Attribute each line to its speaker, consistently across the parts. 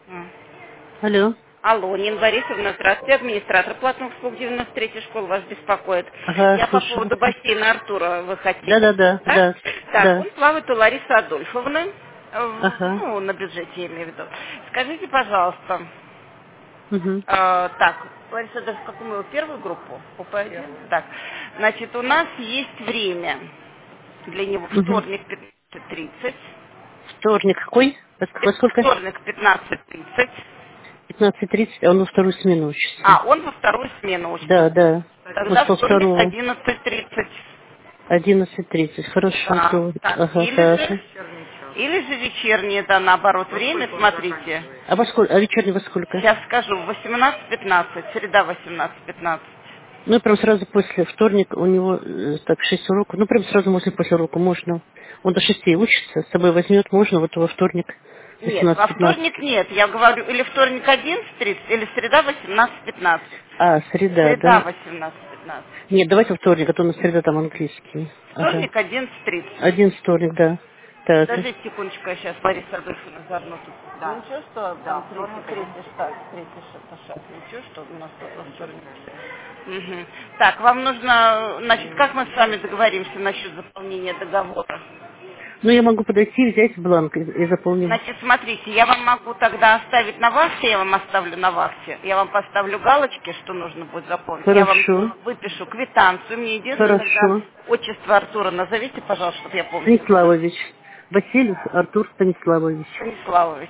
Speaker 1: М.
Speaker 2: Алло.
Speaker 1: Алло, Нина Борисовна, здравствуйте, администратор платных услуг 93-й школы вас беспокоит.
Speaker 2: Ага,
Speaker 1: Я по
Speaker 2: слушаю.
Speaker 1: поводу бассейна Артура вы хотели,
Speaker 2: Да-да-да,
Speaker 1: да?
Speaker 2: да,
Speaker 1: Так,
Speaker 2: да.
Speaker 1: он плавает у Ларисы Адольфовны,
Speaker 2: Ага.
Speaker 1: ну, на бюджете я имею в виду. Скажите, пожалуйста,
Speaker 2: Угу.
Speaker 1: так, Лариса, даже в какую мы его первую группу? УП-1? Так, значит, у нас есть время для него
Speaker 2: Угу.
Speaker 1: вторник 15:30,
Speaker 2: Вторник какой? Во сколько?
Speaker 1: вторник 15:30.
Speaker 2: 15:30, а он во вторую смену учится.
Speaker 1: А, он во вторую смену учится.
Speaker 2: Да, да. Вот
Speaker 1: Тогда
Speaker 2: со
Speaker 1: вторник
Speaker 2: второго.
Speaker 1: 11:30.
Speaker 2: 11:30. Хорошо,
Speaker 1: Да.
Speaker 2: то.
Speaker 1: Так,
Speaker 2: Ага,
Speaker 1: или
Speaker 2: хорошо.
Speaker 1: же, или же вечернее, да, наоборот, время, смотрите.
Speaker 2: А во сколько? А вечерний во сколько?
Speaker 1: Сейчас скажу, 18:15, среда 18:15.
Speaker 2: Ну, прям сразу после вторника у него так 6 уроков. Ну, прям сразу после урока можно. Он до 6 учится, с собой возьмет, можно вот во вторник
Speaker 1: Нет, во
Speaker 2: 18:15.
Speaker 1: вторник нет, я говорю, или вторник 11:30, или среда 18:15.
Speaker 2: А, среда,
Speaker 1: Среда
Speaker 2: да?
Speaker 1: 18:15.
Speaker 2: Нет, давайте вторник, а то у нас среда там английский. Ага.
Speaker 1: Вторник 11:30.
Speaker 2: Один вторник, да. Так.
Speaker 1: Подождите секундочку, я сейчас Лариса Адольфовна заодно тут. Да. Ничего, что там третий штат, ничего, что у нас тут во вторник. Мгм. Так, вам нужно, значит, как мы с вами договоримся насчет заполнения договора?
Speaker 2: Ну, я могу подойти, взять бланк и заполним.
Speaker 1: Значит, смотрите, я вам могу тогда оставить на вахте, я вам оставлю на вахте. Я вам поставлю галочки, что нужно будет заполнить. Я вам
Speaker 2: Хорошо.
Speaker 1: выпишу квитанцию. Мне единственное, тогда
Speaker 2: Хорошо.
Speaker 1: отчество Артура назовите, пожалуйста, чтобы я помнила.
Speaker 2: Станиславович. Васильев Артур Станиславович.
Speaker 1: Станиславович.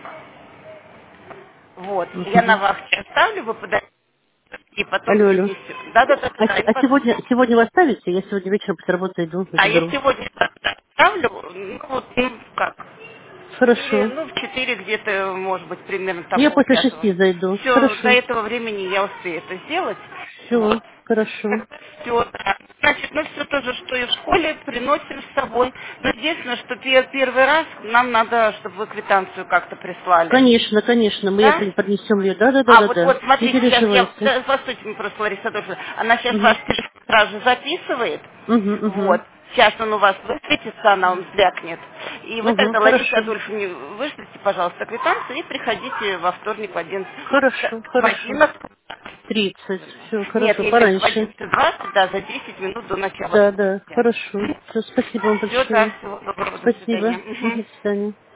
Speaker 1: Вот. Я на
Speaker 2: Мгм.
Speaker 1: вахте оставлю, вы подадите, и потом
Speaker 2: Алло, алло.
Speaker 1: принесете. Да, и
Speaker 2: А сегодня вы оставите? Я сегодня вечером после работы иду,
Speaker 1: А я
Speaker 2: заберу.
Speaker 1: сегодня оставлю, ну, вот, ну, как,
Speaker 2: Хорошо.
Speaker 1: в 4 где-то, может быть, примерно
Speaker 2: Ну,
Speaker 1: там
Speaker 2: я после
Speaker 1: полпятого.
Speaker 2: 6 зайду.
Speaker 1: Все, до
Speaker 2: Хорошо.
Speaker 1: этого времени я успею это сделать.
Speaker 2: Все.
Speaker 1: Вот.
Speaker 2: Хорошо.
Speaker 1: Все, да. Значит, мы все то же, что и в школе, приносим с собой. Но единственное, что первый раз нам надо, чтобы вы квитанцию как-то прислали.
Speaker 2: Конечно, конечно. Мы
Speaker 1: Да?
Speaker 2: это поднесем ее. Да, да, да,
Speaker 1: А,
Speaker 2: да,
Speaker 1: вот,
Speaker 2: да.
Speaker 1: вот,
Speaker 2: Не
Speaker 1: смотрите, сейчас я...
Speaker 2: переживайте.
Speaker 1: Да, постойте, мы просто, Лариса Адольфовна, она сейчас
Speaker 2: Угу.
Speaker 1: ваш телефон сразу же записывает.
Speaker 2: Угу,
Speaker 1: Вот.
Speaker 2: угу.
Speaker 1: Сейчас он у вас высветится, она вам звякнет. И вы
Speaker 2: Угу.
Speaker 1: тогда, Лариса
Speaker 2: Хорошо.
Speaker 1: Адольфовне, вышлите, пожалуйста, квитанцию и приходите во вторник в 11. Ну,
Speaker 2: Хорошо,
Speaker 1: в
Speaker 2: хорошо.
Speaker 1: 11.
Speaker 2: 30. Все,
Speaker 1: Нет,
Speaker 2: хорошо.
Speaker 1: я имею в виду в
Speaker 2: Пораньше.
Speaker 1: 11:20, да, за 10 минут до начала.
Speaker 2: Да, да. Хорошо. Все, спасибо вам
Speaker 1: Все, да,
Speaker 2: большое.
Speaker 1: всего доброго, до
Speaker 2: Спасибо.
Speaker 1: свидания.
Speaker 2: Мгм,
Speaker 1: Мгм.
Speaker 2: до свидания.